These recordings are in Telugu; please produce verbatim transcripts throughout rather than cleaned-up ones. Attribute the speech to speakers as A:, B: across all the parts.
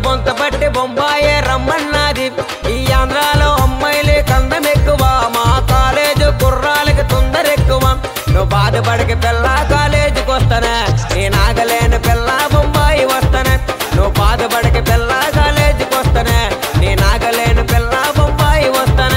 A: బొంత పట్టి బొంబాయే రమ్మన్నది. ఈ ఆంధ్రాలో అమ్మాయిలే కందం ఎక్కువ, మా కాలేజు కుర్రాలకి తొందర ఎక్కువ. నువ్వు బాధపడికి పిల్ల కాలేజీకి వస్తానే, నేను ఆగలేని పిల్ల బొంబాయి వస్తానే. నువ్వు బాధపడికి పిల్ల కాలేజీకి వస్తానే, నేను ఆగలేని పిల్ల బొంబాయి వస్తానే.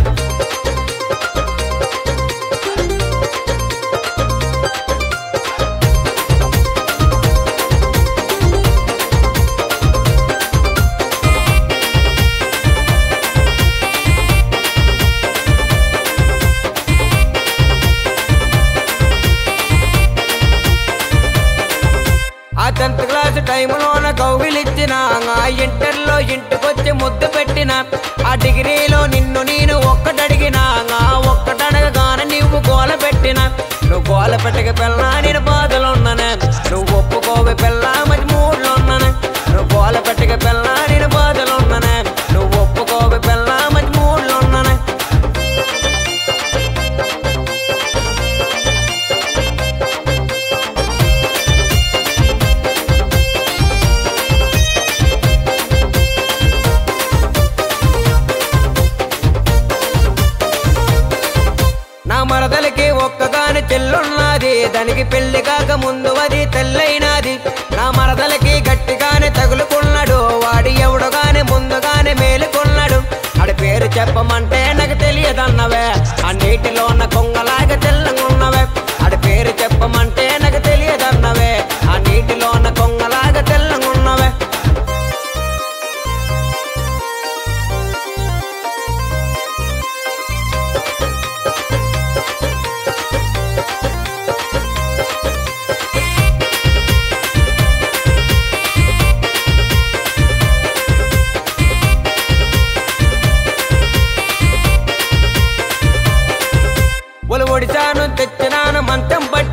A: ఆ టెన్త్ క్లాస్ టైంలోన కౌగిలిచ్చిన, ఆ ఇంటర్లో ఇంటికొచ్చి ముద్దు పెట్టిన, ఆ డిగ్రీలో నిన్ను నేను ఒక్కటడిగినా, ఆ ఒక్కటడగగానే నువ్వు గోల పెట్టిన. నువ్వు గోల పెట్టక పిల్ల నేను బాధలున్నానే, నువ్వు ఒప్పుకోవి పిల్ల మంచి మూడ్లో ఉన్నానే. నువ్వు గోల పెట్టక పిల్ల నేను బాధలున్నానే, నువ్వు ఒప్పుకోవి పిల్ల మంచి మూడ్లో ఉన్నానే. నా మరదలకి ఒక్కగాని చెల్లున్నది, దానికి పెళ్లి కాక ముందు అది తెల్లైనది. నా మరదలకి గట్టిగానే తగులుకున్నాడు, వాడి ఎవడుగానే ముందుగానే మేలుకున్నాడు. ఆడి పేరు చెప్పమంటే నాకు తెలియదన్నవే, ఆ నీటిలో ఉన్న కొంగలాగా తెల్లంగున్నవే. ఆడి పేరు చెప్పమంటే నాకు తెలియదన్నవే, ఆ నీటిలో ఉన్న కొంగలాగా తెల్లంగున్నవే. ఒలు ఒడిచాను తెచ్చినాను మంచం పట్టి